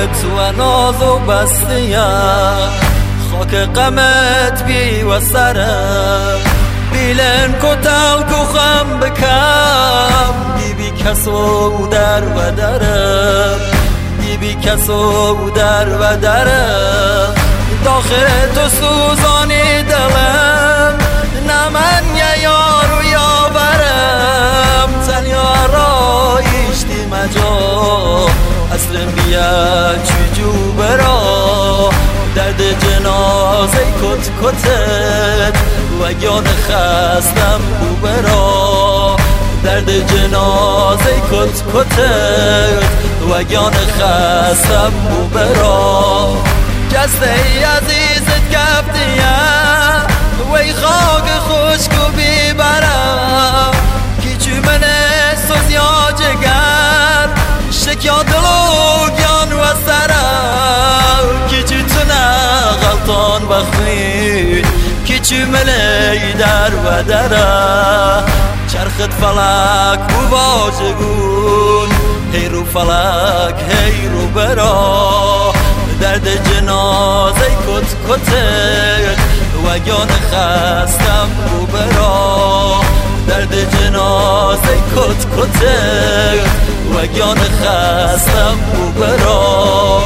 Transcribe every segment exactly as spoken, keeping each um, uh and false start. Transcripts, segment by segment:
تو ناز و بستیم، خاک غمت بی و سرم بیلن کتل کو خم بکم، دی بی کسو در و درم، دی بی کسو در و درم. داخل تو سوزانی دلم، نه من یه یار و یاورم، تنیا را ایشتی مجا اصل بیا چجو برا. درد جنازه کت کتت و گیان خستم بو برا، درد جنازه کت کتت و گیان خستم بو برا. جسته عزیزت گفتیم وی خاک خوشکو بیبرم، کی چو من سوزیا جگر شکیا دلو گیان و سرم، کی چو تو نغلطان بخوید کی چو ملی در و درم. چرخت فلک بو باجگون هیرو فلک هیرو برا، درد جنازه کت کتت و گیان خستم بو برا، درد جنازه کت کتت و گیان خستم بو برا.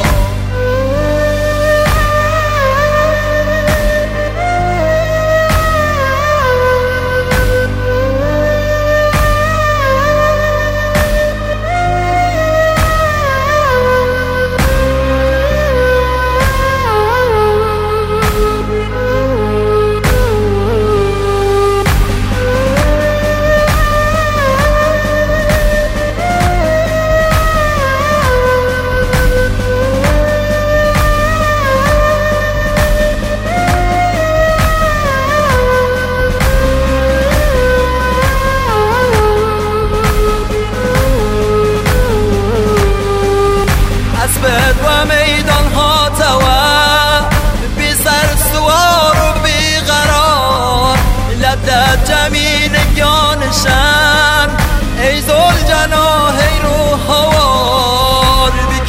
و میدان ها توا بی سر سوار و بی قرار، لدت جمین گیانشن ای زل جناهی رو هوار. بی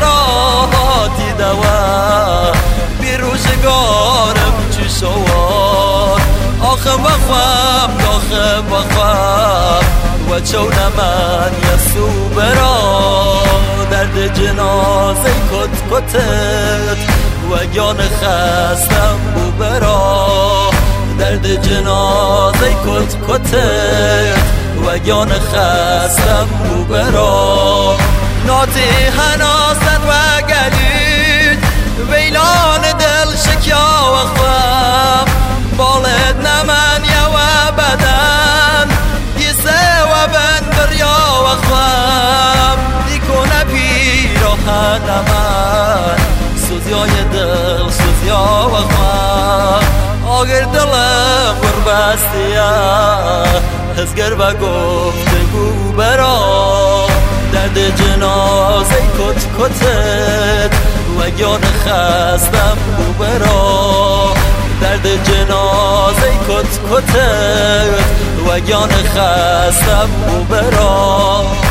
کسراتی دوا بی روشگارم چی شوار، آخم بخوام داخم بخوام و چون من یسو برا. درد جنازه کت کتت و گیان خستم بو برا، درد جنازه کت کتت و گیان خستم بو برا. ناتی هناست و گلید ویلان دل شکیا و خوام، بالت نمن یا و بدن دیسه و بن بریا و خوام. دیکونه پیراهن من سوزیای دل سوزیا و خوام، آگر دلم بربستیا هزگر و گفتگو برا. درد جنازه کت کتت و گیان خستم بو برا، درد جنازه کت کتت و گیان خستم بو برا.